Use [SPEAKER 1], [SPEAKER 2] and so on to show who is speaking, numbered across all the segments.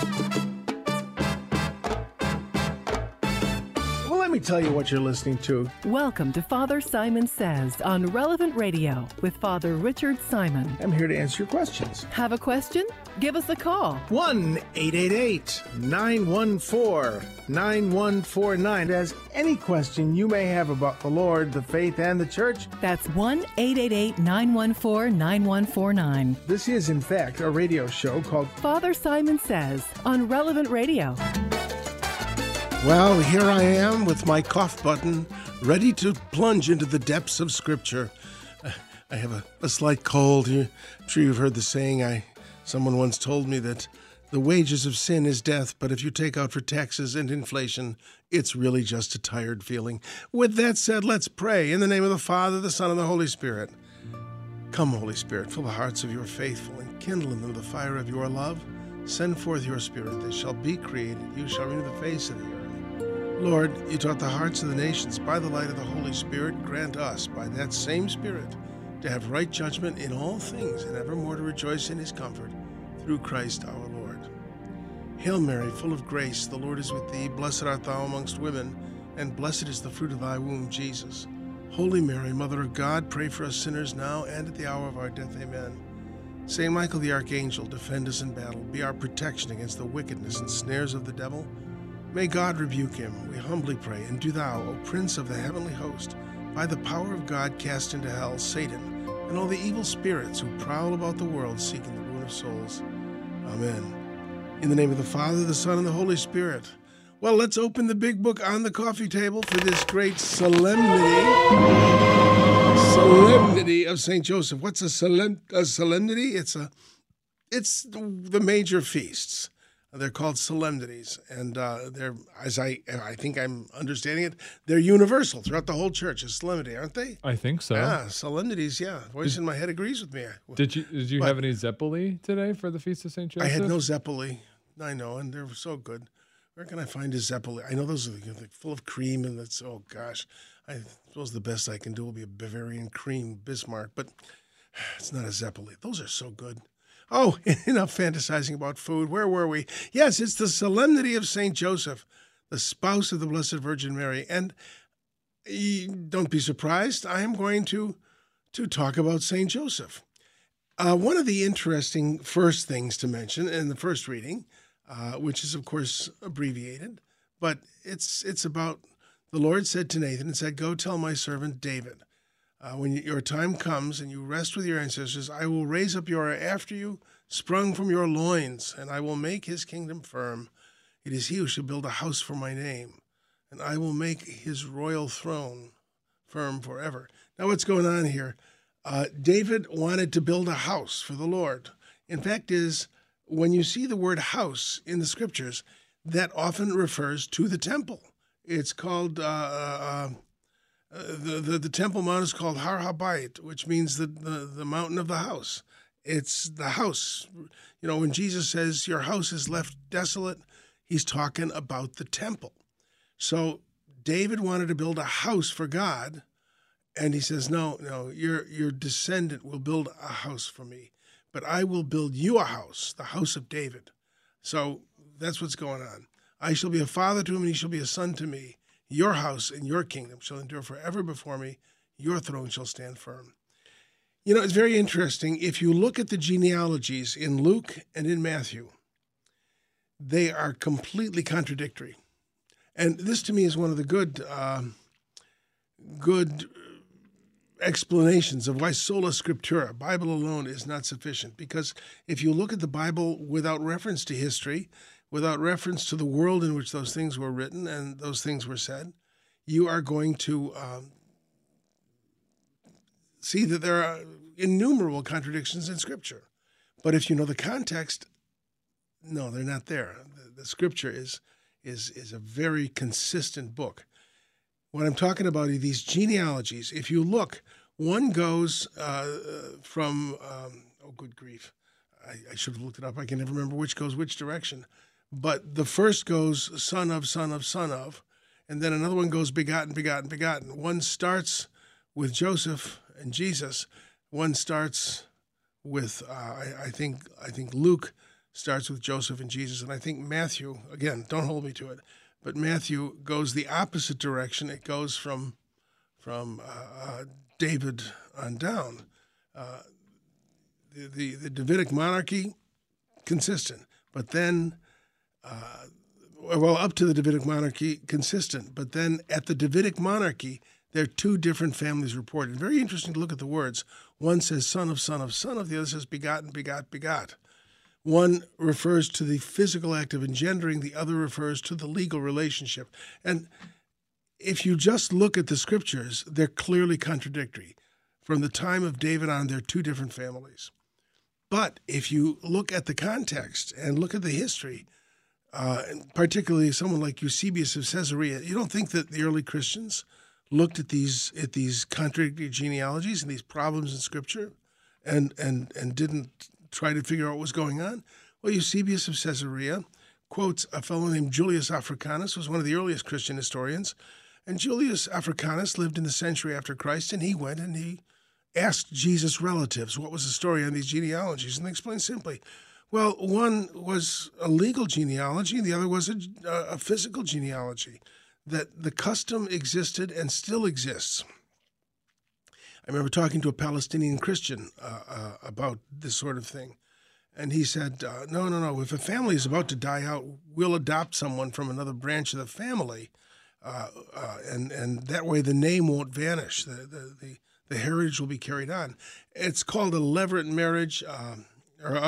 [SPEAKER 1] Well, let me tell you what you're listening to.
[SPEAKER 2] Welcome to Father Simon Says on Relevant Radio with Father Richard Simon.
[SPEAKER 1] I'm here to answer your questions.
[SPEAKER 2] Have a question? Give us a call.
[SPEAKER 1] 1-888-914-9149. As any question you may have about the Lord, the faith, and the church.
[SPEAKER 2] That's 1-888-914-9149.
[SPEAKER 1] This is, in fact, a radio show called
[SPEAKER 2] Father Simon Says on Relevant Radio.
[SPEAKER 1] Well, here I am with my cough button, ready to plunge into the depths of Scripture. I have a slight cold. I'm sure you've heard the saying. Someone once told me that the wages of sin is death, but if you take out for taxes and inflation, it's really just a tired feeling. With that said, let's pray. In the name of the Father, the Son, and the Holy Spirit. Come, Holy Spirit, fill the hearts of your faithful and kindle in them the fire of your love. Send forth your Spirit. They shall be created. You shall renew the face of the earth. Lord, you taught the hearts of the nations by the light of the Holy Spirit. Grant us, by that same Spirit, to have right judgment in all things and evermore to rejoice in his comfort, through Christ our Lord. Hail Mary, full of grace, the Lord is with thee. Blessed art thou amongst women, and blessed is the fruit of thy womb, Jesus. Holy Mary, Mother of God, pray for us sinners now and at the hour of our death. Amen. Saint Michael the Archangel, defend us in battle. Be our protection against the wickedness and snares of the devil. May God rebuke him, we humbly pray. And do thou, O Prince of the heavenly host, by the power of God cast into hell Satan and all the evil spirits who prowl about the world seeking the ruin of souls. Amen. In the name of the Father, the Son, and the Holy Spirit. Well, let's open the big book on the coffee table for this great solemnity of St. Joseph. What's a solemnity? It's the major feasts. They're called solemnities, and they're, as I think I'm understanding it, they're universal throughout the whole church. A solemnity, aren't they?
[SPEAKER 3] I think so.
[SPEAKER 1] Yeah, solemnities. Yeah, voice in my head agrees with me.
[SPEAKER 3] Did you have any Zeppoli today for the Feast of St. Joseph?
[SPEAKER 1] I had no Zeppoli. I know, and they're so good. Where can I find a Zeppoli? I know those are full of cream, and that's, oh gosh. I suppose the best I can do will be a Bavarian cream Bismarck, but it's not a Zeppoli. Those are so good. Oh, enough fantasizing about food. Where were we? Yes, it's the solemnity of St. Joseph, the spouse of the Blessed Virgin Mary. And don't be surprised, I am going to talk about St. Joseph. One of the interesting first things to mention in the first reading, which is, of course, abbreviated, but it's about the Lord said to Nathan and said, "Go tell my servant David, when your time comes and you rest with your ancestors, I will raise up your after you, sprung from your loins, and I will make his kingdom firm. It is he who shall build a house for my name, and I will make his royal throne firm forever." Now, what's going on here? David wanted to build a house for the Lord. In fact, when you see the word house in the scriptures, that often refers to the temple. It's called the Temple Mount is called Har HaBayit, which means the mountain of the house. It's the house. You know, when Jesus says your house is left desolate, he's talking about the temple. So David wanted to build a house for God, and he says, no, your descendant will build a house for me, but I will build you a house, the house of David. So that's what's going on. I shall be a father to him, and he shall be a son to me. Your house and your kingdom shall endure forever before me. Your throne shall stand firm. You know, it's very interesting. If you look at the genealogies in Luke and in Matthew, they are completely contradictory. And this to me is one of the good explanations of why sola scriptura, Bible alone, is not sufficient. Because if you look at the Bible without reference to history, without reference to the world in which those things were written and those things were said, you are going to see that there are innumerable contradictions in Scripture. But if you know the context, no, they're not there. The Scripture is a very consistent book. What I'm talking about are these genealogies. If you look, one goes from, good grief, I should have looked it up. I can never remember which goes which direction. But the first goes son of, son of, son of, and then another one goes begotten, begotten, begotten. One starts with Joseph and Jesus. One starts with, I think Luke starts with Joseph and Jesus. And I think Matthew, again, don't hold me to it, but Matthew goes the opposite direction. It goes from David on down. The Davidic monarchy, consistent, but then, up to the Davidic monarchy, consistent, but then at the Davidic monarchy, there are two different families reported. Very interesting to look at the words. One says son of son of son of, the other says begotten, begot, begot. One refers to the physical act of engendering, the other refers to the legal relationship. And if you just look at the scriptures, they're clearly contradictory. From the time of David on, they're two different families. But if you look at the context and look at the history, and particularly someone like Eusebius of Caesarea, you don't think that the early Christians looked at these contradictory genealogies and these problems in Scripture and didn't try to figure out what was going on? Well, Eusebius of Caesarea quotes a fellow named Julius Africanus, who was one of the earliest Christian historians. And Julius Africanus lived in the century after Christ, and he went and he asked Jesus' relatives what was the story on these genealogies. And they explained simply, well, one was a legal genealogy, the other was a physical genealogy, that the custom existed and still exists. I remember talking to a Palestinian Christian about this sort of thing. And he said, no, if a family is about to die out, we'll adopt someone from another branch of the family, and that way the name won't vanish. The heritage will be carried on. It's called a levirate marriage, it was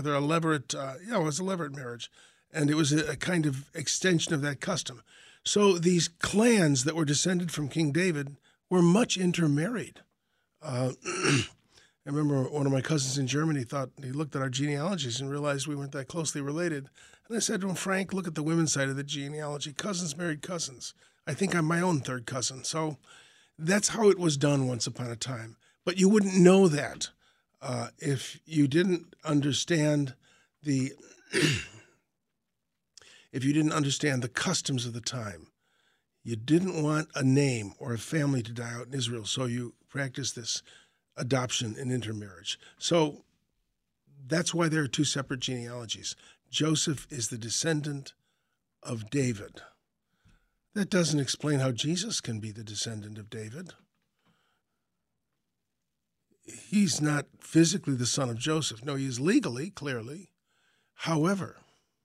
[SPEAKER 1] a levirate marriage, and it was a kind of extension of that custom. So these clans that were descended from King David were much intermarried. I remember one of my cousins in Germany he looked at our genealogies and realized we weren't that closely related. And I said to him, Frank, look at the women's side of the genealogy. Cousins married cousins. I think I'm my own third cousin. So that's how it was done once upon a time. But you wouldn't know that if you didn't understand the customs of the time. You didn't want a name or a family to die out in Israel, so you practiced this adoption and intermarriage. So that's why there are two separate genealogies. Joseph is the descendant of David. That doesn't explain how Jesus can be the descendant of David. He's not physically the son of Joseph. No, he is legally, clearly. However,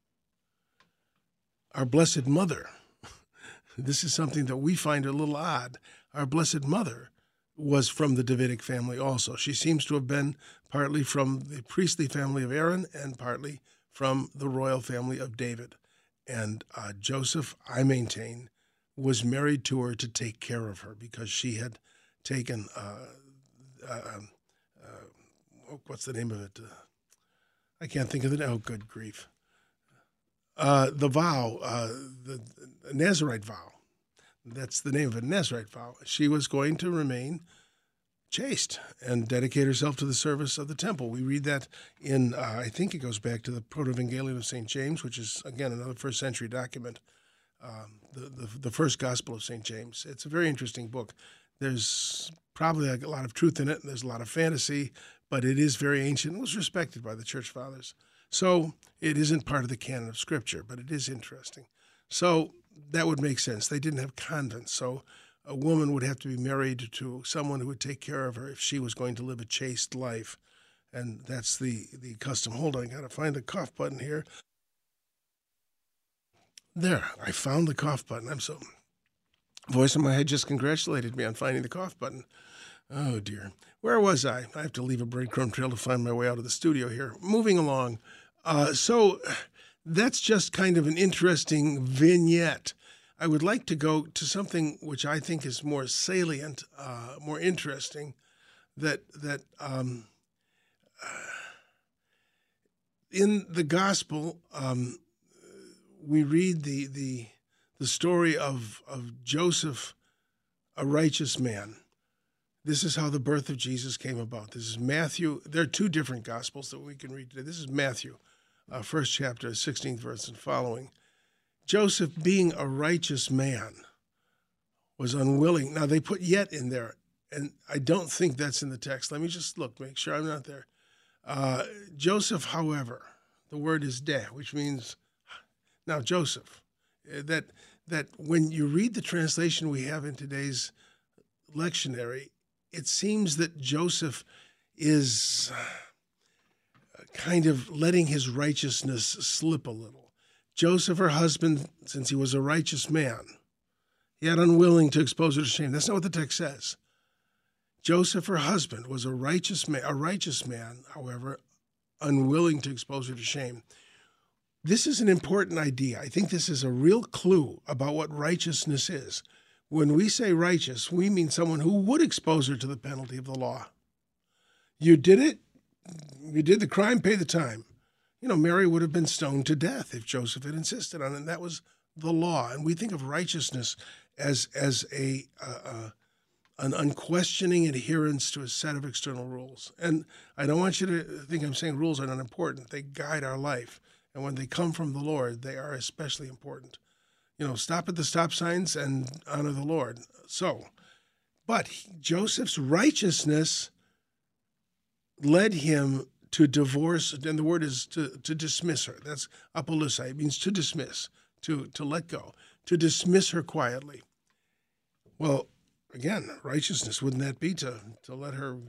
[SPEAKER 1] our Blessed Mother, this is something that we find a little odd. Our Blessed Mother was from the Davidic family also. She seems to have been partly from the priestly family of Aaron and partly from the royal family of David. And Joseph, I maintain, was married to her to take care of her because she had taken, what's the name of it? I can't think of it. Oh, good grief. The vow, the Nazirite vow. That's the name of it, Nazirite vow. She was going to remain chaste and dedicate herself to the service of the temple. We read that in, I think it goes back to the Proto-Evangelion of St. James, which is, again, another first century document, the first Gospel of St. James. It's a very interesting book. There's probably a lot of truth in it, and there's a lot of fantasy, but it is very ancient and was respected by the Church Fathers. So it isn't part of the canon of Scripture, but it is interesting. So that would make sense. They didn't have convents, so a woman would have to be married to someone who would take care of her if she was going to live a chaste life. And that's the custom. Hold on, I got to find the cough button here. There, I found the cough button. Voice in my head just congratulated me on finding the cough button. Oh, dear. Where was I? I have to leave a breadcrumb trail to find my way out of the studio here. Moving along. So that's just kind of an interesting vignette. I would like to go to something which I think is more salient, more interesting, that in the gospel, we read the story of Joseph, a righteous man. This is how the birth of Jesus came about. This is Matthew. There are two different gospels that we can read today. This is Matthew, first chapter, 16th verse and following. Joseph, being a righteous man, was unwilling. Now, they put yet in there, and I don't think that's in the text. Let me just look, make sure I'm not there. Joseph, however, The word is de, which means now Joseph. That when you read the translation we have in today's lectionary, it seems that Joseph is kind of letting his righteousness slip a little. Joseph, her husband, since he was a righteous man, yet unwilling to expose her to shame. That's not what the text says. Joseph, her husband, was a righteous man, however, unwilling to expose her to shame. This is an important idea. I think this is a real clue about what righteousness is. When we say righteous, we mean someone who would expose her to the penalty of the law. You did it, you did the crime, pay the time. Mary would have been stoned to death if Joseph had insisted on it, and that was the law. And we think of righteousness as an unquestioning adherence to a set of external rules. And I don't want you to think I'm saying rules are not important. They guide our life. And when they come from the Lord, they are especially important. Stop at the stop signs and honor the Lord. But Joseph's righteousness led him to divorce, and the word is to dismiss her. That's apolusa. It means to dismiss, to let go, to dismiss her quietly. Well, again, righteousness, wouldn't that be to let her,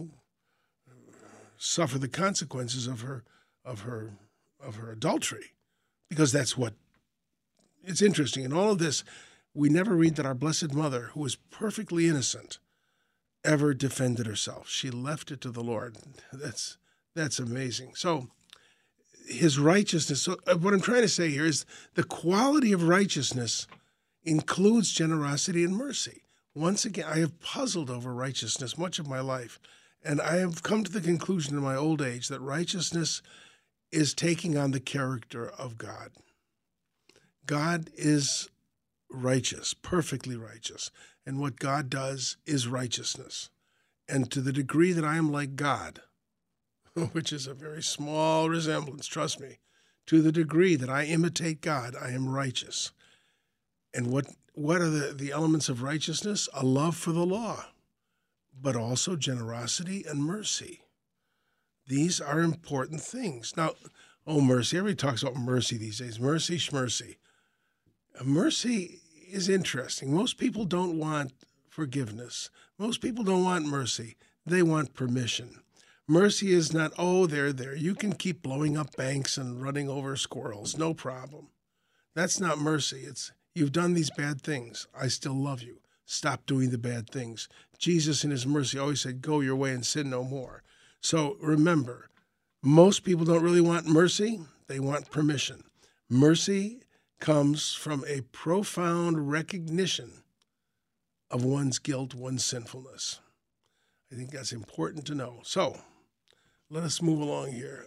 [SPEAKER 1] suffer the consequences of her adultery? Because that's what, it's interesting. In all of this, we never read that our Blessed Mother, who was perfectly innocent, ever defended herself. She left it to the Lord. That's amazing. So his righteousness, so what I'm trying to say here is the quality of righteousness includes generosity and mercy. Once again, I have puzzled over righteousness much of my life, and I have come to the conclusion in my old age that righteousness is taking on the character of God. God is righteous, perfectly righteous, and what God does is righteousness. And to the degree that I am like God, which is a very small resemblance, trust me, to the degree that I imitate God, I am righteous. And what are the elements of righteousness? A love for the law, but also generosity and mercy. These are important things. Now, mercy. Everybody talks about mercy these days. Mercy, schmercy. Mercy is interesting. Most people don't want forgiveness. Most people don't want mercy. They want permission. Mercy is not, there. You can keep blowing up banks and running over squirrels. No problem. That's not mercy. It's, you've done these bad things. I still love you. Stop doing the bad things. Jesus in his mercy always said, go your way and sin no more. So remember, most people don't really want mercy. They want permission. Mercy comes from a profound recognition of one's guilt, one's sinfulness. I think that's important to know. So let us move along here.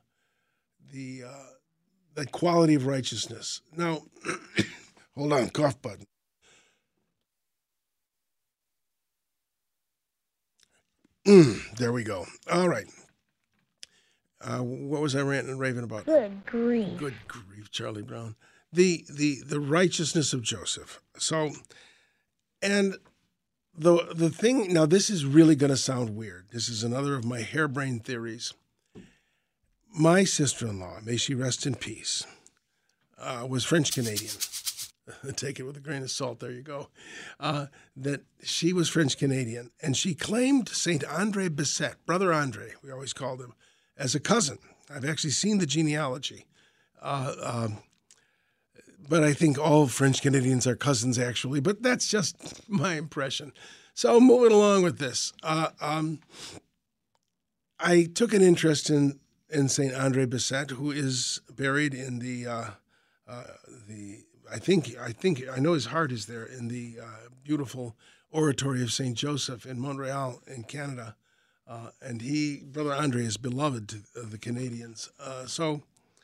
[SPEAKER 1] The quality of righteousness. Now, hold on, cough button. There we go. All right. What was I ranting and raving about?
[SPEAKER 4] Good grief.
[SPEAKER 1] Good grief, Charlie Brown. The righteousness of Joseph. So, and the thing, now this is really going to sound weird. This is another of my harebrained theories. My sister-in-law, may she rest in peace, was French-Canadian. Take it with a grain of salt, there you go. That she was French-Canadian, and she claimed Saint Andre Bessette, Brother Andre, we always called him, as a cousin. I've actually seen the genealogy. But I think all French Canadians are cousins, actually. But that's just my impression. So moving along with this, I took an interest in Saint Andre Bessette, who is buried in I know his heart is there in the beautiful oratory of Saint Joseph in Montreal, in Canada. And Brother Andre, is beloved to the Canadians. So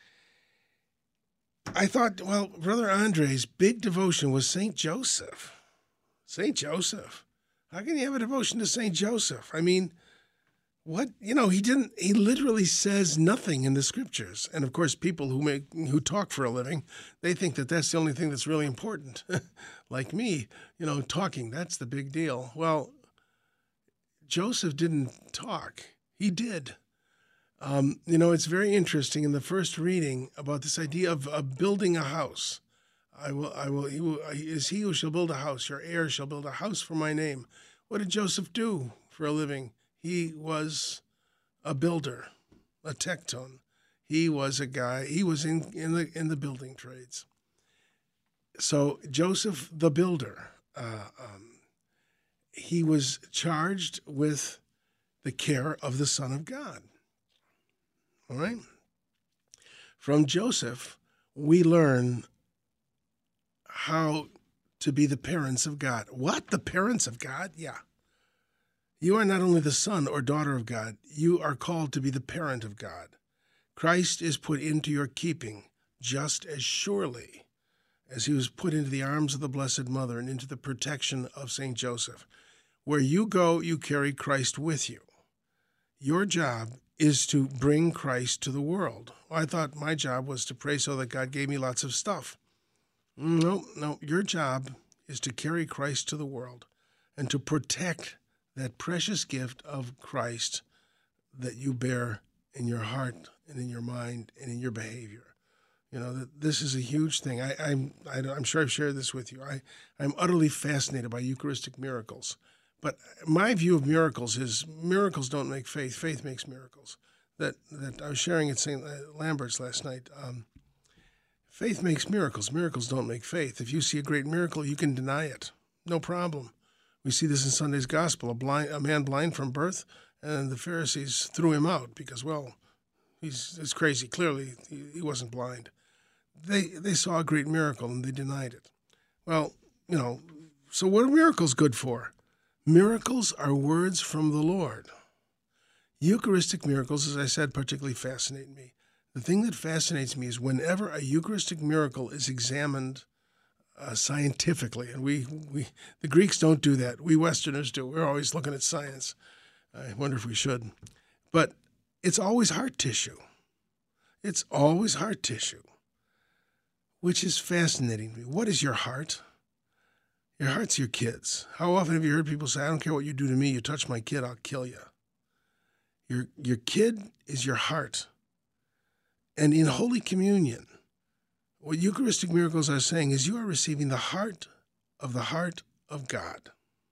[SPEAKER 1] I thought, well, Brother Andre's big devotion was Saint Joseph. Saint Joseph. How can you have a devotion to Saint Joseph? I mean, what? He literally says nothing in the scriptures. And of course, people who talk for a living, they think that that's the only thing that's really important. Like me, talking, that's the big deal. Well, Joseph didn't talk. He did. It's very interesting in the first reading about this idea of building a house. He who shall build a house, your heir shall build a house for my name. What did Joseph do for a living? He was a builder, a tekton. He was a guy, he was in the building trades. So Joseph the builder, he was charged with the care of the Son of God. All right? From Joseph, we learn how to be the parents of God. What? The parents of God? Yeah. You are not only the son or daughter of God, you are called to be the parent of God. Christ is put into your keeping just as surely as he was put into the arms of the Blessed Mother and into the protection of St. Joseph. Where you go, you carry Christ with you. Your job is to bring Christ to the world. Well, I thought my job was to pray so that God gave me lots of stuff. No, your job is to carry Christ to the world and to protect that precious gift of Christ that you bear in your heart and in your mind and in your behavior. This is a huge thing. I'm sure I've shared this with you. I'm utterly fascinated by Eucharistic miracles. But my view of miracles is miracles don't make faith. Faith makes miracles. That I was sharing at St. Lambert's last night. Faith makes miracles. Miracles don't make faith. If you see a great miracle, you can deny it. No problem. We see this in Sunday's Gospel. A man blind from birth, and the Pharisees threw him out because, he's crazy. Clearly, he wasn't blind. They saw a great miracle, and they denied it. Well, so what are miracles good for? Miracles are words from the Lord. Eucharistic miracles, as I said, particularly fascinate me. The thing that fascinates me is whenever a Eucharistic miracle is examined scientifically, and the Greeks don't do that. We Westerners do. We're always looking at science. I wonder if we should. But it's always heart tissue. It's always heart tissue, which is fascinating to me. What is your heart? Your heart's your kids. How often have you heard people say, I don't care what you do to me, you touch my kid, I'll kill you. Your kid is your heart. And in Holy Communion, what Eucharistic miracles are saying is you are receiving the heart of God.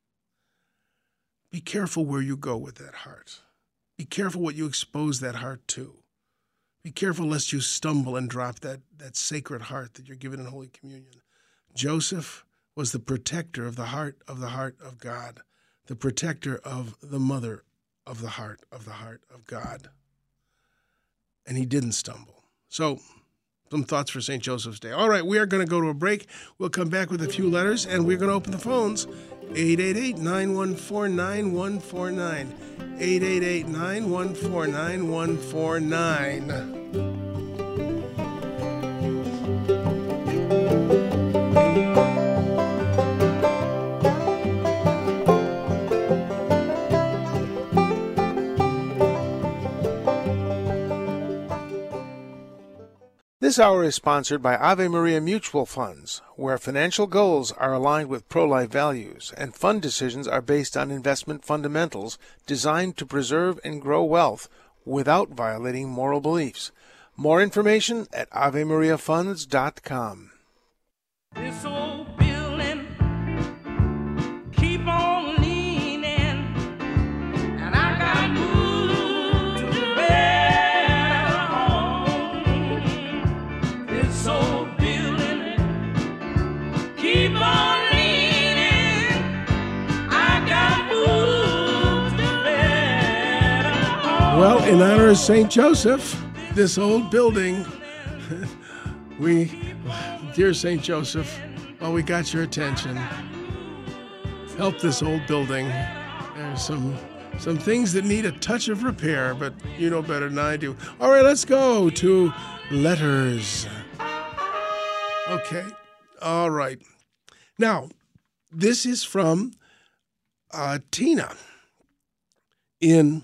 [SPEAKER 1] Be careful where you go with that heart. Be careful what you expose that heart to. Be careful lest you stumble and drop that sacred heart that you're given in Holy Communion. Joseph was the protector of the heart of God, the protector of the mother of the heart of God. And he didn't stumble. So, some thoughts for St. Joseph's Day. All right, we are going to go to a break. We'll come back with a few letters, and we're going to open the phones. 888-914-9149. 888-914-9149. This hour is sponsored by Ave Maria Mutual Funds, where financial goals are aligned with pro-life values and fund decisions are based on investment fundamentals designed to preserve and grow wealth without violating moral beliefs. More information at AveMariaFunds.com.
[SPEAKER 4] This old building keep on leaning, and I got moved to the better home. This old building keep on leaning, I got moved to the better home.
[SPEAKER 1] Well, in honor of St. Joseph, this old building, dear St. Joseph, well, we got your attention. Help this old building. There's some things that need a touch of repair, but you know better than I do. All right, let's go to letters. Okay, all right. Now, this is from Tina in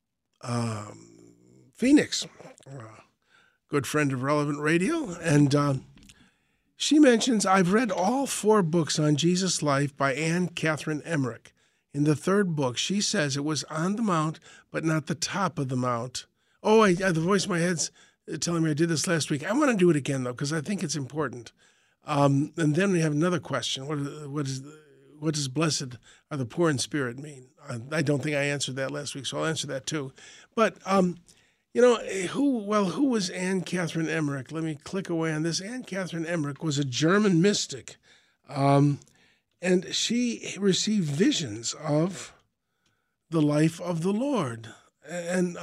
[SPEAKER 1] Phoenix, good friend of Relevant Radio, and she mentions, I've read all 4 books on Jesus' life by Anne Catherine Emmerich. In the 3rd book, she says it was on the Mount, but not the top of the Mount. The voice in my head's telling me I did this last week. I want to do it again, though, because I think it's important. And then we have another question. What does blessed are the poor in spirit mean? I don't think I answered that last week, so I'll answer that too. But, who was Anne Catherine Emmerich? Let me click away on this. Anne Catherine Emmerich was a German mystic, and she received visions of the life of the Lord. And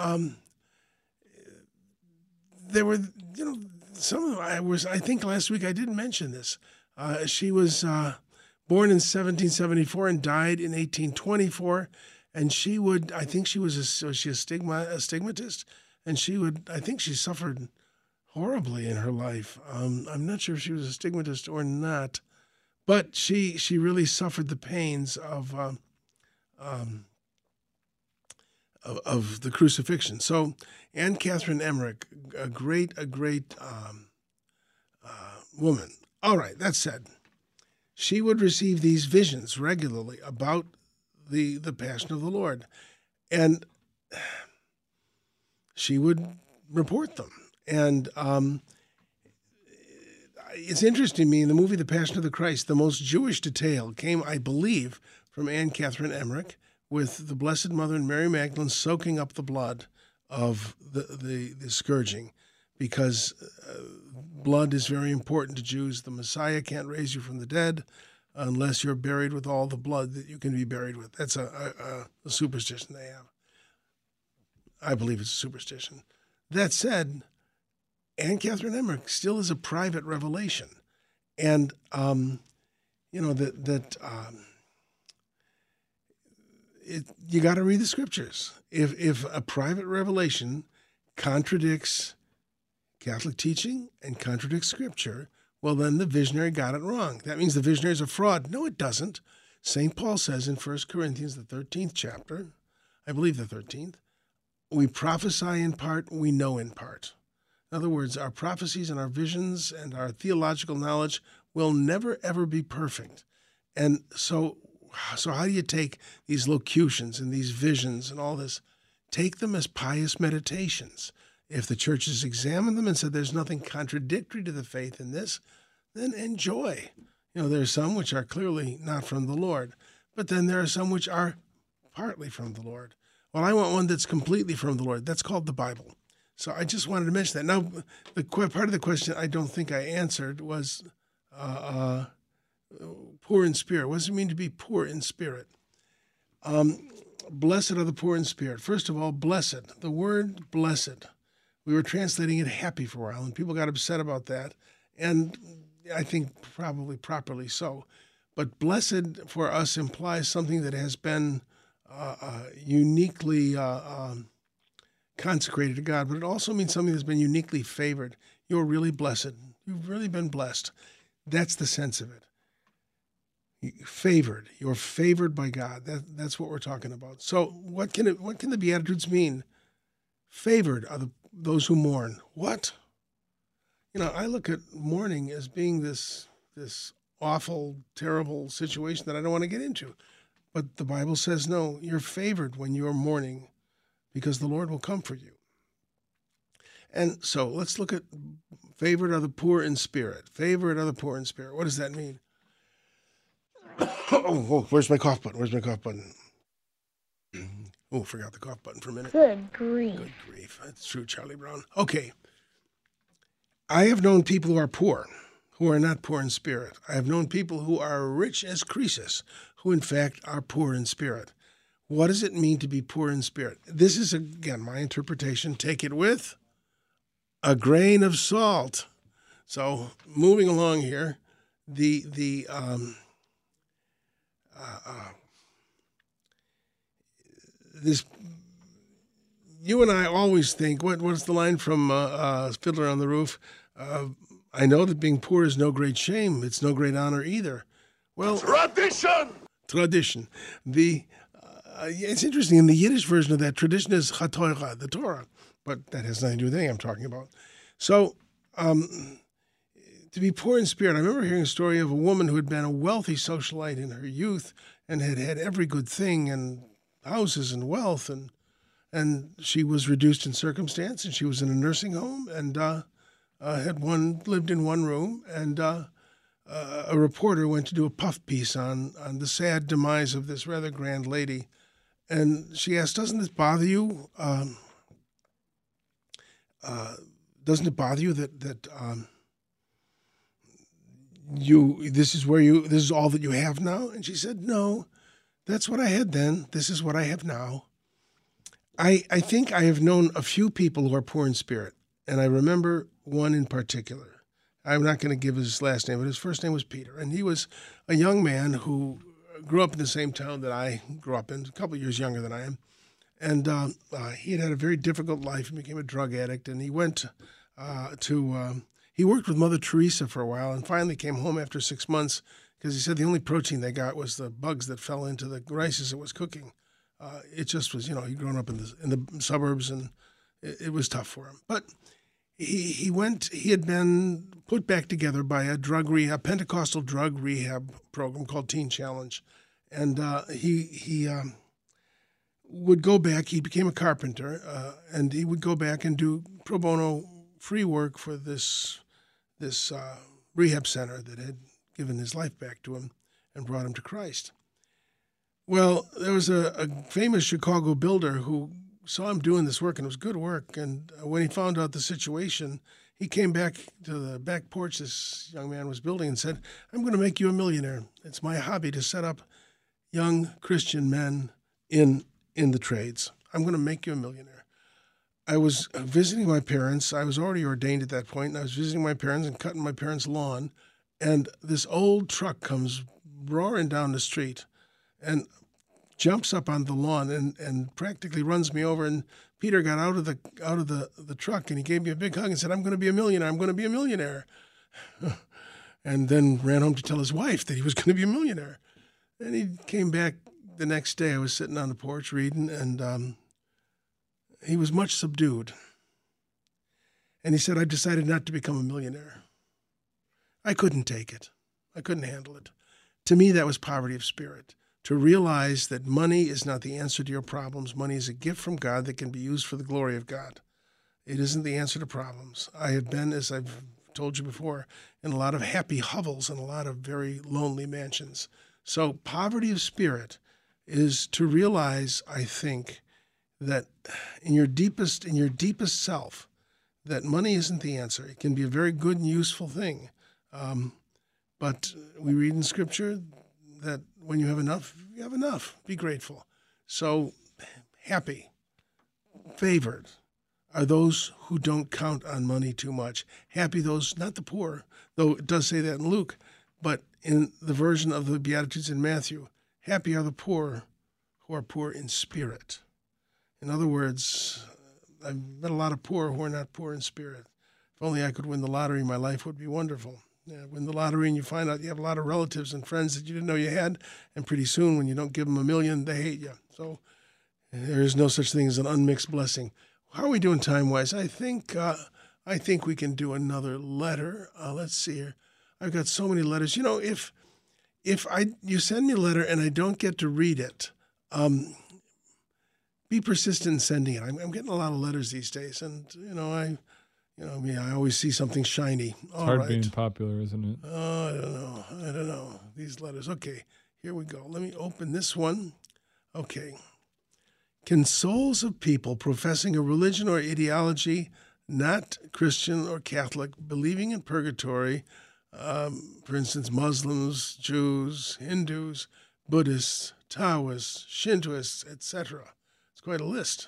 [SPEAKER 1] there were, some of them, I think last week I did mention this. She was born in 1774 and died in 1824. And she was she a stigmatist? And she suffered horribly in her life. I'm not sure if she was a stigmatist or not, but she really suffered the pains of the crucifixion. So Anne Catherine Emmerich, a great woman. All right, that said, she would receive these visions regularly about the passion of the Lord, and she would report them. And it's interesting to me, in the movie The Passion of the Christ, the most Jewish detail came, I believe, from Anne Catherine Emmerich, with the Blessed Mother and Mary Magdalene soaking up the blood of the scourging, because blood is very important to Jews. The Messiah can't raise you from the dead unless you're buried with all the blood that you can be buried with. That's a superstition they have. I believe it's a superstition. That said, Anne Catherine Emmerich still is a private revelation. And, you got to read the scriptures. If a private revelation contradicts Catholic teaching and contradicts scripture, well, then the visionary got it wrong. That means the visionary is a fraud. No, it doesn't. St. Paul says in 1 Corinthians, the 13th chapter, I believe the 13th, we prophesy in part, we know in part. In other words, our prophecies and our visions and our theological knowledge will never, ever be perfect. And so how do you take these locutions and these visions and all this? Take them as pious meditations. If the church has examined them and said there's nothing contradictory to the faith in this, then enjoy. There are some which are clearly not from the Lord, but then there are some which are partly from the Lord. Well, I want one that's completely from the Lord. That's called the Bible. So I just wanted to mention that. Now, the part of the question I don't think I answered was poor in spirit. What does it mean to be poor in spirit? Blessed are the poor in spirit. First of all, blessed. The word blessed. We were translating it happy for a while, and people got upset about that, and I think probably properly so. But blessed for us implies something that has been uniquely consecrated to God, but it also means something that's been uniquely favored. You're really blessed. You've really been blessed. That's the sense of it. Favored. You're favored by God. That's what we're talking about. So what can the Beatitudes mean? Favored are those who mourn. What? I look at mourning as being this awful, terrible situation that I don't want to get into. But the Bible says, no, you're favored when you're mourning because the Lord will comfort you. And so let's look at favored are the poor in spirit. Favored are the poor in spirit. What does that mean? Where's my cough button? Oh, forgot the cough button for a minute.
[SPEAKER 5] Good grief.
[SPEAKER 1] Good grief. That's true, Charlie Brown. Okay. I have known people who are poor, who are not poor in spirit. I have known people who are rich as Croesus, who in fact are poor in spirit. What does it mean to be poor in spirit? This is, again, my interpretation. Take it with a grain of salt. So moving along here, you and I always think, what's the line from Fiddler on the Roof? I know that being poor is no great shame. It's no great honor either. Well, tradition. It's interesting. In the Yiddish version of that, tradition is HaTorah, the Torah, but that has nothing to do with anything I'm talking about. So, to be poor in spirit, I remember hearing a story of a woman who had been a wealthy socialite in her youth and had every good thing and houses and wealth, and and she was reduced in circumstance, and she was in a nursing home, and lived in one room, and a reporter went to do a puff piece on the sad demise of this rather grand lady, and she asked, "Doesn't this bother you? Doesn't it bother you that this is all that you have now?" And she said, "No, that's what I had then. This is what I have now." I think I have known a few people who are poor in spirit, and I remember one in particular. I'm not going to give his last name, but his first name was Peter, and he was a young man who grew up in the same town that I grew up in, a couple of years younger than I am. And he had a very difficult life and became a drug addict. And he went he worked with Mother Teresa for a while and finally came home after 6 months because he said the only protein they got was the bugs that fell into the rice as it was cooking. It just was, he'd grown up in the suburbs and it was tough for him. But he had been put back together by a Pentecostal drug rehab program called Teen Challenge. And he would go back. He became a carpenter, and he would go back and do pro bono free work for this rehab center that had given his life back to him and brought him to Christ. Well, there was a famous Chicago builder who saw him doing this work, and it was good work. And when he found out the situation, he came back to the back porch this young man was building and said, "I'm going to make you a millionaire. It's my hobby to set up young Christian men in the trades. I'm going to make you a millionaire." I was visiting my parents. I was already ordained at that point, and I was visiting my parents and cutting my parents' lawn, and this old truck comes roaring down the street and jumps up on the lawn and practically runs me over. And Peter got out of the truck, and he gave me a big hug and said, "I'm going to be a millionaire. I'm going to be a millionaire." And then ran home to tell his wife that he was going to be a millionaire. And he came back the next day. I was sitting on the porch reading, and he was much subdued. And he said, "I've decided not to become a millionaire. I couldn't take it. I couldn't handle it." To me, that was poverty of spirit. To realize that money is not the answer to your problems. Money is a gift from God that can be used for the glory of God. It isn't the answer to problems. I have been, as I've told you before, in a lot of happy hovels and a lot of very lonely mansions. So poverty of spirit is to realize, I think, that in your deepest self, that money isn't the answer. It can be a very good and useful thing. But we read in Scripture that when you have enough, you have enough. Be grateful. So happy, favored are those who don't count on money too much. Happy those, not the poor, though it does say that in Luke, but in the version of the Beatitudes in Matthew, happy are the poor who are poor in spirit. In other words, I've met a lot of poor who are not poor in spirit. If only I could win the lottery, my life would be wonderful. Win the lottery and you find out you have a lot of relatives and friends that you didn't know you had, and pretty soon when you don't give them $1 million, they hate you. So there is no such thing as an unmixed blessing. How are we doing time-wise? I think we can do another letter. Let's see here. I've got so many letters. If you send me a letter and I don't get to read it, be persistent in sending it. I'm getting a lot of letters these days, and I always see something shiny.
[SPEAKER 3] It's hard being popular, isn't it?
[SPEAKER 1] Oh, I don't know. These letters. Okay, here we go. Let me open this one. Okay. Can souls of people professing a religion or ideology, not Christian or Catholic, believing in purgatory, for instance, Muslims, Jews, Hindus, Buddhists, Taoists, Shintoists, etc. It's quite a list.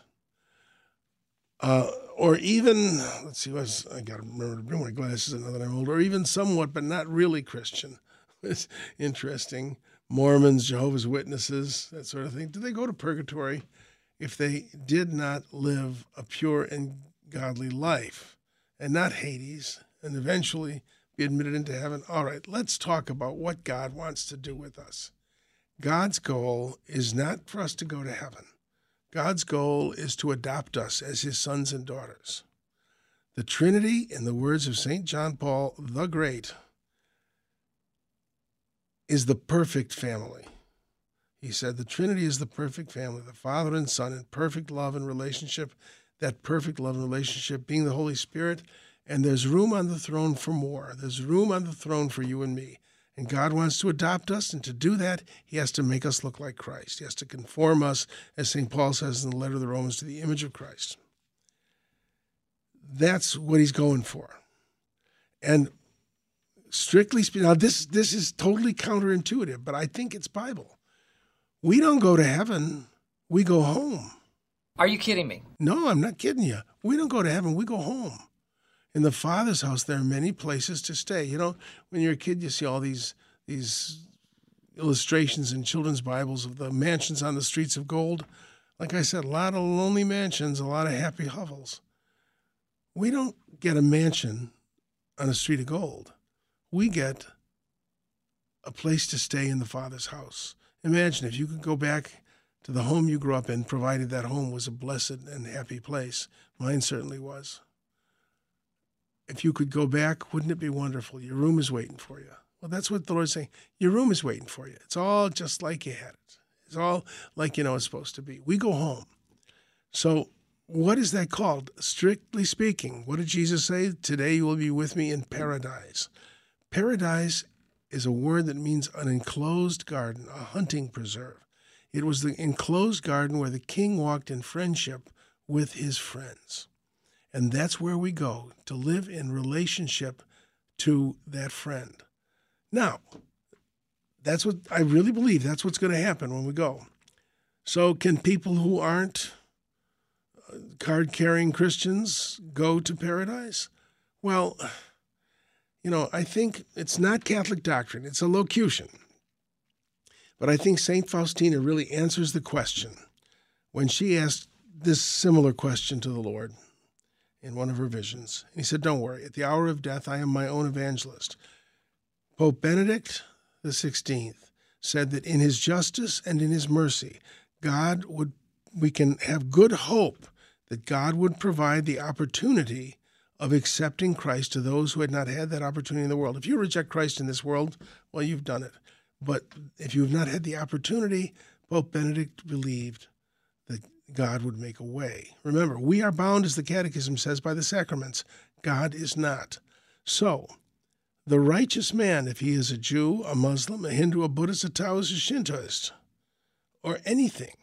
[SPEAKER 1] Or even, let's see, I got to remember to bring my glasses now that I'm old, or even somewhat, but not really Christian. It's interesting. Mormons, Jehovah's Witnesses, that sort of thing. Do they go to purgatory if they did not live a pure and godly life, and not Hades, and eventually be admitted into heaven? All right, let's talk about what God wants to do with us. God's goal is not for us to go to heaven. God's goal is to adopt us as his sons and daughters. The Trinity, in the words of St. John Paul the Great, is the perfect family. He said the Trinity is the perfect family, the Father and Son in perfect love and relationship, that perfect love and relationship being the Holy Spirit. And there's room on the throne for more. There's room on the throne for you and me. And God wants to adopt us, and to do that, he has to make us look like Christ. He has to conform us, as St. Paul says in the letter of the Romans, to the image of Christ. That's what he's going for. And strictly speaking, now this is totally counterintuitive, but I think it's Bible. We don't go to heaven, we go home.
[SPEAKER 5] Are you kidding me?
[SPEAKER 1] No, I'm not kidding you. We don't go to heaven, we go home. In the Father's house, there are many places to stay. You know, when you're a kid, you see all these illustrations in children's Bibles of the mansions on the streets of gold. Like I said, a lot of lonely mansions, a lot of happy hovels. We don't get a mansion on a street of gold. We get a place to stay in the Father's house. Imagine if you could go back to the home you grew up in, provided that home was a blessed and happy place. Mine certainly was. If you could go back, wouldn't it be wonderful? Your room is waiting for you. Well, that's what the Lord's saying. Your room is waiting for you. It's all just like you had it. It's all like you know it's supposed to be. We go home. So what is that called? Strictly speaking, what did Jesus say? Today you will be with me in paradise. Paradise is a word that means an enclosed garden, a hunting preserve. It was the enclosed garden where the king walked in friendship with his friends. And that's where we go, to live in relationship to that friend. Now, that's what I really believe. That's what's going to happen when we go. So can people who aren't card-carrying Christians go to paradise? Well, you know, I think it's not Catholic doctrine. It's a locution. But I think St. Faustina really answers the question when she asked this similar question to the Lord in one of her visions. And he said, don't worry, at the hour of death, I am my own evangelist. Pope Benedict XVI said that in his justice and in his mercy, we can have good hope that God would provide the opportunity of accepting Christ to those who had not had that opportunity in the world. If you reject Christ in this world, well, you've done it. But if you have not had the opportunity, Pope Benedict believed that God would make a way. Remember, we are bound, as the Catechism says, by the sacraments. God is not. So, the righteous man, if he is a Jew, a Muslim, a Hindu, a Buddhist, a Taoist, a Shintoist, or anything,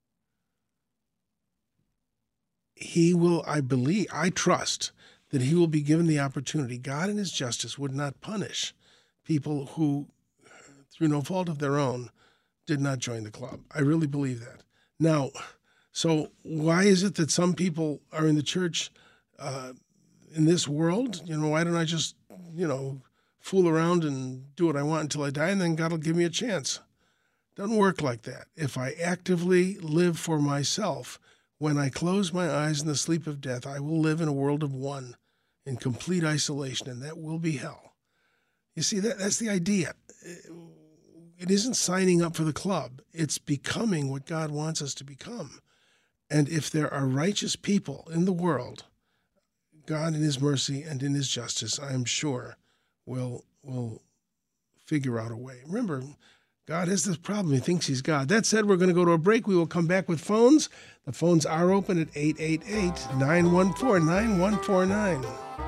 [SPEAKER 1] he will, I trust, that he will be given the opportunity. God in his justice would not punish people who, through no fault of their own, did not join the club. I really believe that. Now, so why is it that some people are in the church in this world? You know, why don't I just, fool around and do what I want until I die, and then God will give me a chance? Doesn't work like that. If I actively live for myself, when I close my eyes in the sleep of death, I will live in a world of one, in complete isolation, and that will be hell. You see, that's the idea. It isn't signing up for the club. It's becoming what God wants us to become. And if there are righteous people in the world, God in his mercy and in his justice, I am sure, will figure out a way. Remember, God has this problem. He thinks he's God. That said, we're going to go to a break. We will come back with phones. The phones are open at 888-914-9149.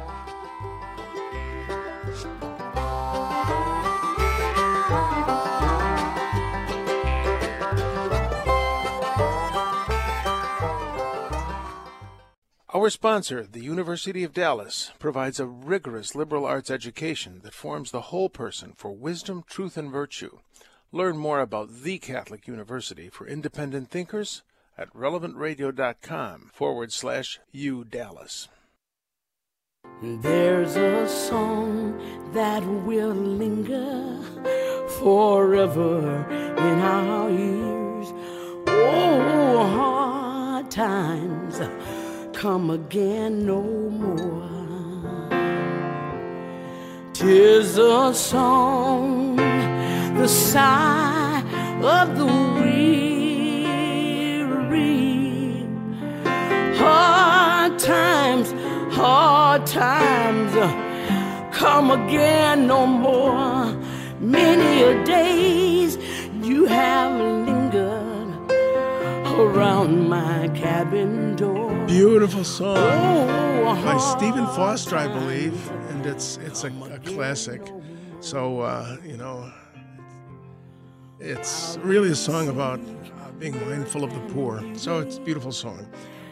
[SPEAKER 1] Our sponsor, the University of Dallas, provides a rigorous liberal arts education that forms the whole person for wisdom, truth, and virtue. Learn more about the Catholic University for independent thinkers at relevantradio.com/UDallas.
[SPEAKER 4] There's a song that will linger forever in our ears. Oh, hard times come again no more. 'Tis a song, the sigh of the weary. Hard times come again no more. Many a days you have lingered around my cabin door.
[SPEAKER 1] Beautiful song
[SPEAKER 4] Oh,
[SPEAKER 1] by Stephen Foster, I believe, and it's a classic. So, it's really a song about being mindful of the poor. So it's a beautiful song.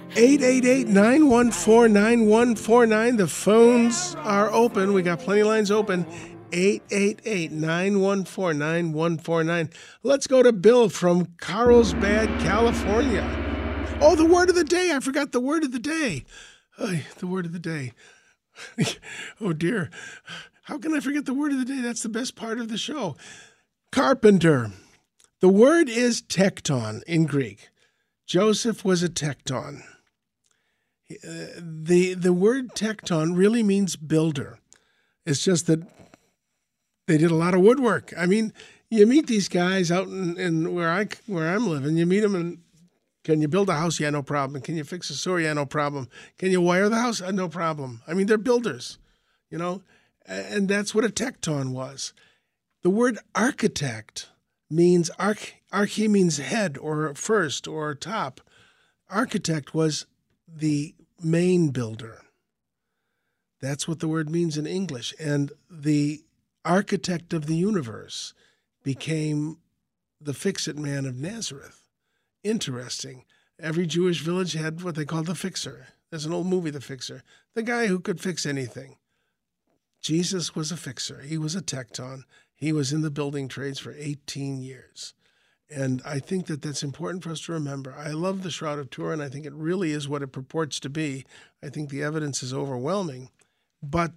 [SPEAKER 1] 888-914-9149. The phones are open. We got plenty of lines open. 888-914-9149. Let's go to Bill from Carlsbad, California. Oh, the word of the day. I forgot the word of the day. The word of the day. Oh, dear. How can I forget the word of the day? That's the best part of the show. Carpenter. The word is tekton in Greek. Joseph was a tekton. The word tekton really means builder. It's just that they did a lot of woodwork. I mean, you meet these guys out in where I'm living. You meet them and can you build a house? Yeah, no problem. Can you fix a sewer? Yeah, no problem. Can you wire the house? No problem. I mean, they're builders, and that's what a tekton was. The word architect means archi means head or first or top. Architect was the main builder. That's what the word means in English. And the architect of the universe became the fix-it man of Nazareth. Interesting. Every Jewish village had what they called the fixer. There's an old movie, The Fixer. The guy who could fix anything. Jesus was a fixer. He was a tekton. He was in the building trades for 18 years. And I think that that's important for us to remember. I love the Shroud of Turin. I think it really is what it purports to be. I think the evidence is overwhelming. But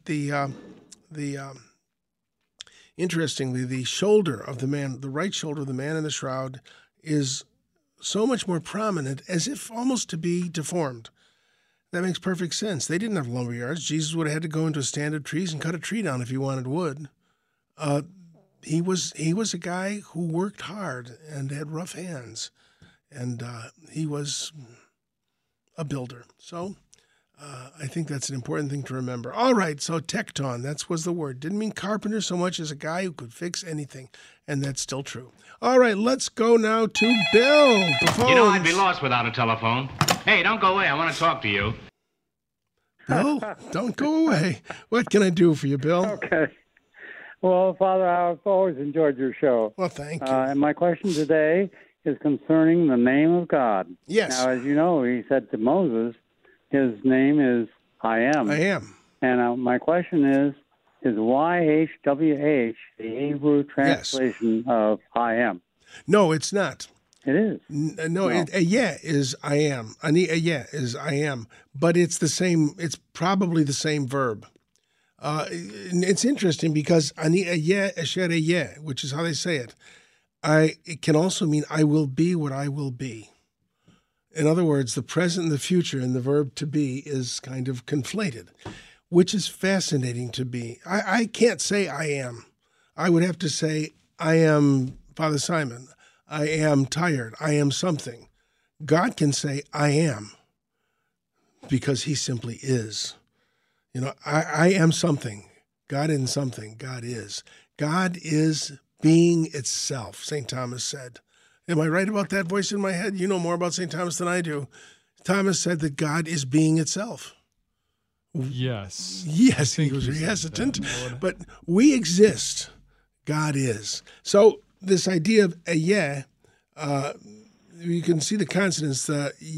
[SPEAKER 1] interestingly, the shoulder of the man, the right shoulder of the man in the shroud, is so much more prominent, as if almost to be deformed. That makes perfect sense. They didn't have lumber yards. Jesus would have had to go into a stand of trees and cut a tree down if he wanted wood. He was a guy who worked hard and had rough hands, and he was a builder. So I think that's an important thing to remember. All right, so tekton, that was the word. Didn't mean carpenter so much as a guy who could fix anything, and that's still true. All right, let's go now to Bill. The phones.
[SPEAKER 5] I'd be lost without a telephone. Hey, don't go away. I want to talk to you.
[SPEAKER 1] Bill, don't go away. What can I do for you, Bill?
[SPEAKER 6] Okay. Well, Father, I've always enjoyed your show.
[SPEAKER 1] Well, thank you.
[SPEAKER 6] And my question today is concerning the name of God.
[SPEAKER 1] Yes.
[SPEAKER 6] Now, as you know, he said to Moses, his name is I Am.
[SPEAKER 1] I am.
[SPEAKER 6] And my question is YHWH the Hebrew translation of I Am?
[SPEAKER 1] No, it's not.
[SPEAKER 6] It is.
[SPEAKER 1] No. Yeah is I am. Yeah is I am. But it's the same. It's probably the same verb. It's interesting because which is how they say it. It can also mean I will be what I will be. In other words, the present and the future and the verb to be is kind of conflated, which is fascinating to me. I can't say I am. I would have to say I am Father Simon. I am tired. I am something. God can say I am because he simply is. I am something. God isn't something. God is. God is being itself, St. Thomas said. Am I right about that voice in my head? You know more about St. Thomas than I do. Thomas said that God is being itself.
[SPEAKER 3] Yes.
[SPEAKER 1] Yes, he was hesitant. But we exist. God is. So this idea of you can see the consonants,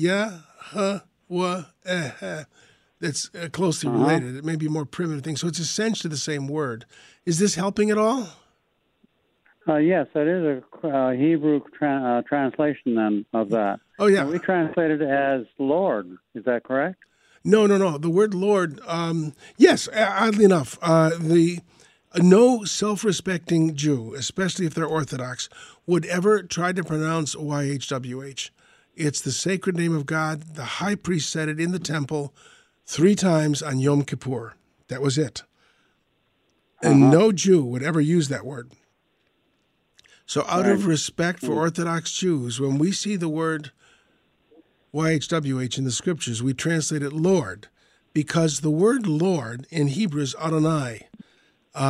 [SPEAKER 1] that's closely related. It may be a more primitive thing. So it's essentially the same word. Is this helping at all?
[SPEAKER 6] Yes, that is a Hebrew translation then of that.
[SPEAKER 1] Oh, yeah.
[SPEAKER 6] And we translate it as Lord. Is that correct?
[SPEAKER 1] No. The word Lord, yes, oddly enough, no self-respecting Jew, especially if they're Orthodox, would ever try to pronounce YHWH. It's the sacred name of God. The high priest said it in the temple 3 times on Yom Kippur. That was it. And no Jew would ever use that word. So out of respect for Orthodox Jews, when we see the word YHWH in the scriptures, we translate it Lord, because the word Lord in Hebrew is Adonai.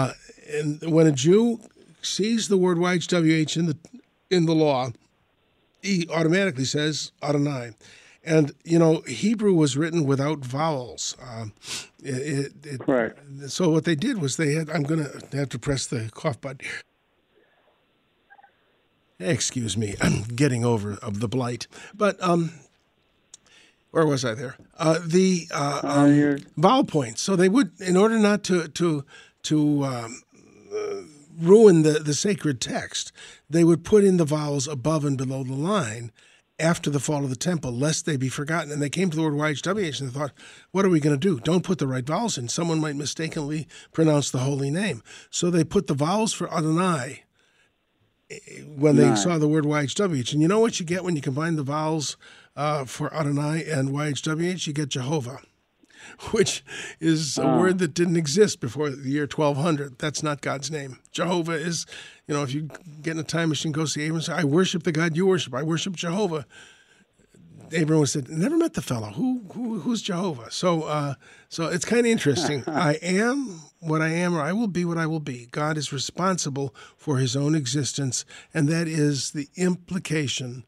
[SPEAKER 1] And when a Jew sees the word YHWH in the law, he automatically says Adonai. And, you know, Hebrew was written without vowels.
[SPEAKER 6] Correct.
[SPEAKER 1] So what they did was I'm going to have to press the cough button. Excuse me, I'm getting over of the blight. But where was I there? The vowel points. So they would, in order not to ruin the sacred text, they would put in the vowels above and below the line after the fall of the temple, lest they be forgotten. And they came to the word YHWH and they thought, what are we going to do? Don't put the right vowels in. Someone might mistakenly pronounce the holy name. So they put the vowels for Adonai when they saw the word YHWH. And you know what you get when you combine the vowels for Adonai and YHWH? You get Jehovah, which is a word that didn't exist before the year 1200. That's not God's name. Jehovah is, you know, if you get in a time machine, go see Abram and say, I worship the God you worship. I worship Jehovah. Abram said, never met the fellow. Who's Jehovah? So it's kind of interesting. I am what I am, or I will be what I will be. God is responsible for his own existence, and that is the implication.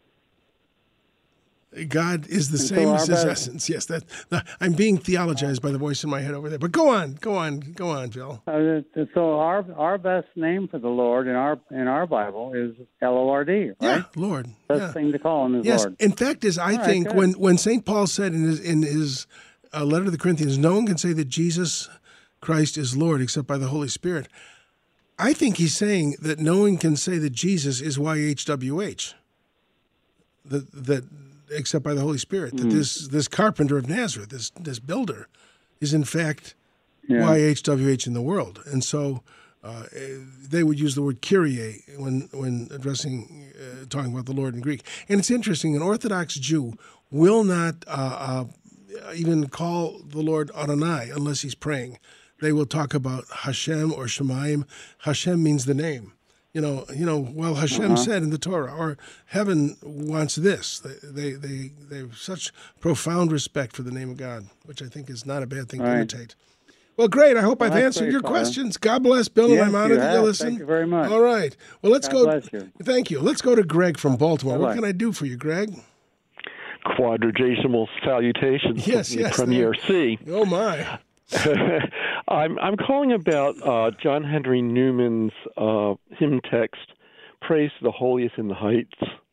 [SPEAKER 1] God is the same as his essence. Yes, I'm being theologized by the voice in my head over there. But go on, Bill.
[SPEAKER 6] So our best name for the Lord in our Bible is Lord, right?
[SPEAKER 1] Yeah, Lord.
[SPEAKER 6] Best thing to call him is
[SPEAKER 1] yes.
[SPEAKER 6] Lord.
[SPEAKER 1] In fact, I think when St. Paul said in his letter to the Corinthians, no one can say that Jesus Christ is Lord except by the Holy Spirit. I think he's saying that no one can say that Jesus is YHWH. That except by the Holy Spirit, that this carpenter of Nazareth, this builder, is in fact YHWH in the world. And so they would use the word Kyrie when addressing, talking about the Lord in Greek. And it's interesting, an Orthodox Jew will not even call the Lord Adonai unless he's praying. They will talk about Hashem or Shemayim. Hashem means the name. Well, Hashem said in the Torah, or heaven wants this. They have such profound respect for the name of God, which I think is not a bad thing to imitate. Well, great. I hope I've answered your questions. God bless, Bill, and I'm honored that you listen.
[SPEAKER 6] Thank you very much.
[SPEAKER 1] All right. Well, let's go.
[SPEAKER 6] Bless you.
[SPEAKER 1] Thank you. Let's go to Greg from Baltimore.
[SPEAKER 6] Bye-bye.
[SPEAKER 1] What can I do for you, Greg?
[SPEAKER 7] Quadragesimal salutations from the Premier C.
[SPEAKER 1] Oh, my.
[SPEAKER 7] I'm calling about John Henry Newman's hymn text, Praise to the Holiest in the Heights.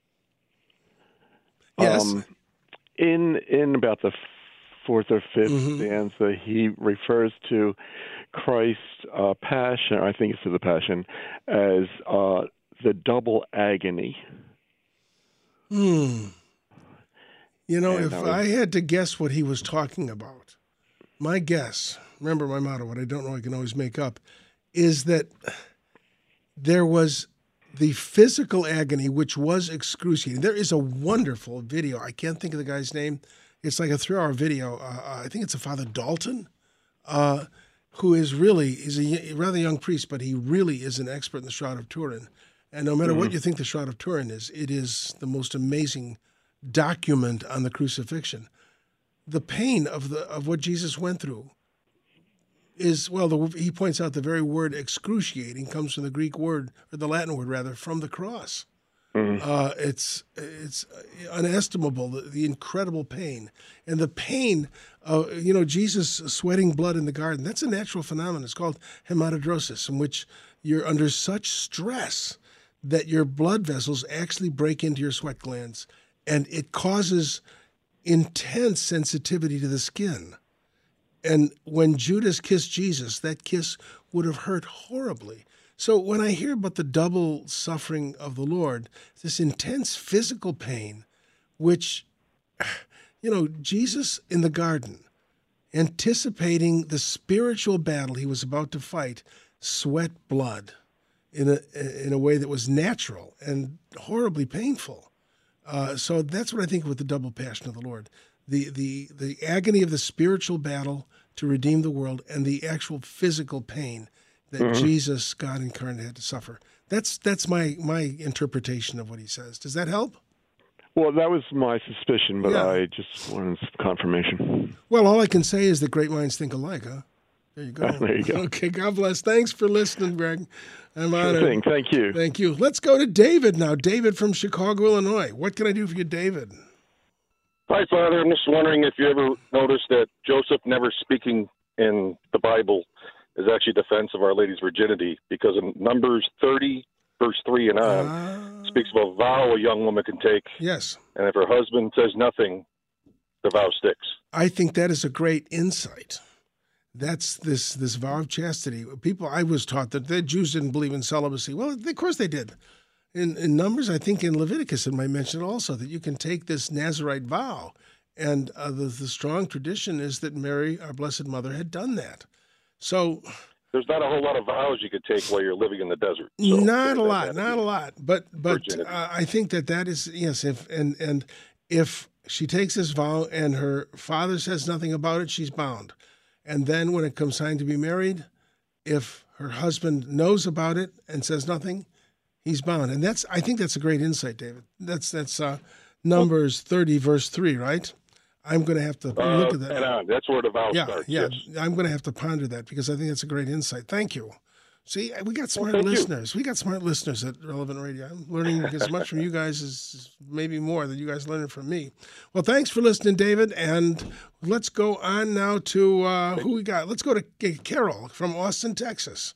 [SPEAKER 1] Yes.
[SPEAKER 7] In about the fourth or fifth stanza, he refers to Christ's passion, I think it's to the passion, as the double agony.
[SPEAKER 1] If I had to guess what he was talking about, my guess, remember my motto, what I don't know I can always make up, is that there was the physical agony, which was excruciating. There is a wonderful video. I can't think of the guy's name. It's like a 3-hour video. I think it's a Father Dalton, who is a rather young priest, but he really is an expert in the Shroud of Turin. And no matter what you think the Shroud of Turin is, it is the most amazing document on the crucifixion. The pain of what Jesus went through is, he points out the very word excruciating comes from the Greek word, or the Latin word rather, from the cross. It's unestimable, the incredible pain. And the pain of, Jesus sweating blood in the garden, that's a natural phenomenon. It's called hematidrosis, in which you're under such stress that your blood vessels actually break into your sweat glands, and it causes intense sensitivity to the skin. And when Judas kissed Jesus, that kiss would have hurt horribly. So when I hear about the double suffering of the Lord, this intense physical pain, which, Jesus in the garden, anticipating the spiritual battle he was about to fight, sweat blood in a way that was natural and horribly painful. So that's what I think with the double passion of the Lord. The agony of the spiritual battle to redeem the world and the actual physical pain that Jesus, God incarnate, had to suffer. That's my interpretation of what he says. Does that help?
[SPEAKER 7] Well, that was my suspicion, but I just wanted confirmation.
[SPEAKER 1] Well, all I can say is that great minds think alike, huh? There you go.
[SPEAKER 7] There you go.
[SPEAKER 1] Okay, God bless. Thanks for listening, Greg. I'm honored.
[SPEAKER 7] Sure thing. Thank you.
[SPEAKER 1] Thank you. Let's go to David now. David from Chicago, Illinois. What can I do for you, David?
[SPEAKER 8] Hi, Father. I'm just wondering if you ever noticed that Joseph never speaking in the Bible is actually defense of Our Lady's virginity, because in Numbers 30, verse 3 and on, speaks of a vow a young woman can take.
[SPEAKER 1] Yes.
[SPEAKER 8] And if her husband says nothing, the vow sticks.
[SPEAKER 1] I think that is a great insight. That's this vow of chastity. I was taught that the Jews didn't believe in celibacy. Well, of course they did. In Numbers, I think in Leviticus, it might mention also that you can take this Nazirite vow. And the strong tradition is that Mary, our Blessed Mother, had done that. So
[SPEAKER 8] there's not a whole lot of vows you could take while you're living in the desert.
[SPEAKER 1] So not a lot. But I think that is, yes, if she takes this vow and her father says nothing about it, she's bound. And then when it comes time to be married, if her husband knows about it and says nothing, he's bound. And I think that's a great insight, David. That's Numbers 30, verse 3, right? I'm going to have to look at that.
[SPEAKER 8] And on. That's where the vow starts.
[SPEAKER 1] Yeah,
[SPEAKER 8] yes.
[SPEAKER 1] I'm going to have to ponder that because I think that's a great insight. Thank you. See, we got smart listeners. We got smart listeners at Relevant Radio. I'm learning as much from you guys as maybe more than you guys learning from me. Well, thanks for listening, David. And let's go on now to who we got. Let's go to Carol from Austin, Texas.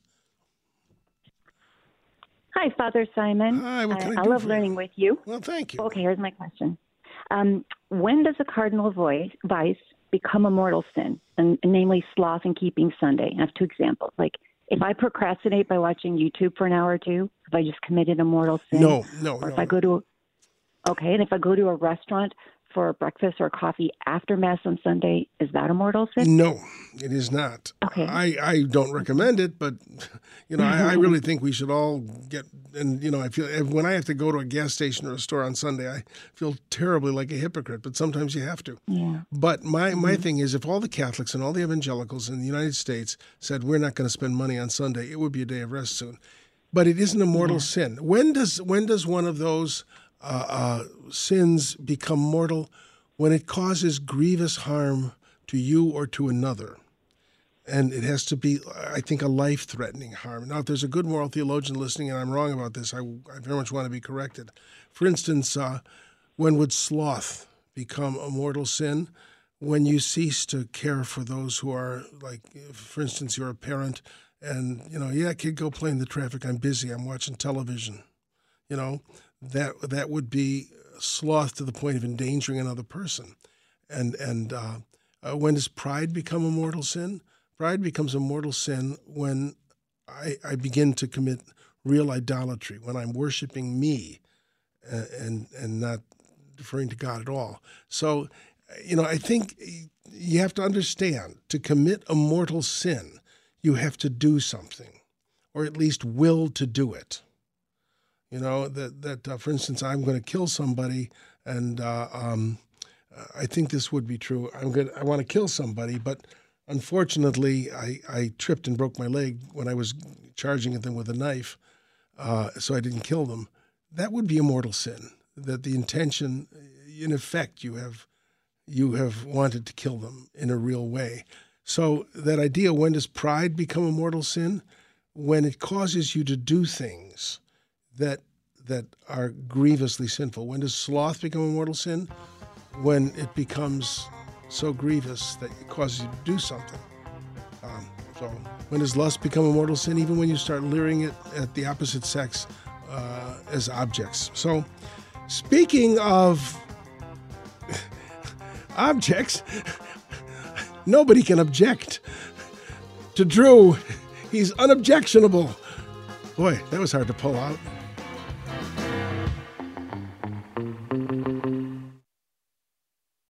[SPEAKER 9] Hi, Father Simon.
[SPEAKER 1] Hi, what can I do?
[SPEAKER 9] I love learning with you.
[SPEAKER 1] Well, thank you.
[SPEAKER 9] Okay, here's my question. When does a cardinal vice become a mortal sin, and namely sloth in keeping Sunday? I have two examples. Like, if I procrastinate by watching YouTube for an hour or two, have I just committed a mortal sin?
[SPEAKER 1] No.
[SPEAKER 9] Or if I go to a restaurant for breakfast or coffee after Mass on Sunday, is that a mortal sin?
[SPEAKER 1] No, it is not.
[SPEAKER 9] Okay.
[SPEAKER 1] I don't recommend it, but I really think we should all get. And I feel when I have to go to a gas station or a store on Sunday, I feel terribly like a hypocrite. But sometimes you have to.
[SPEAKER 9] Yeah.
[SPEAKER 1] But my thing is, if all the Catholics and all the evangelicals in the United States said we're not going to spend money on Sunday, it would be a day of rest soon. But it isn't a mortal sin. When does one of those sins become mortal? When it causes grievous harm to you or to another. And it has to be, I think, a life-threatening harm. Now, if there's a good moral theologian listening and I'm wrong about this, I very much want to be corrected. For instance, when would sloth become a mortal sin? When you cease to care for those who are, like, for instance, you're a parent and, kid, go play in the traffic. I'm busy. I'm watching television. That would be sloth to the point of endangering another person. And when does pride become a mortal sin? Pride becomes a mortal sin when I begin to commit real idolatry, when I'm worshiping me and not deferring to God at all. So, I think you have to understand, to commit a mortal sin, you have to do something, or at least will to do it. For instance, I'm going to kill somebody, and I think this would be true. I want to kill somebody, but unfortunately, I tripped and broke my leg when I was charging at them with a knife, so I didn't kill them. That would be a mortal sin. That the intention, in effect, you have wanted to kill them in a real way. So that idea, when does pride become a mortal sin? When it causes you to do things that are grievously sinful. When does sloth become a mortal sin? When it becomes so grievous that it causes you to do something. So when does lust become a mortal sin? Even when you start leering at the opposite sex as objects. So speaking of objects, nobody can object to Drew. He's unobjectionable. Boy, that was hard to pull out.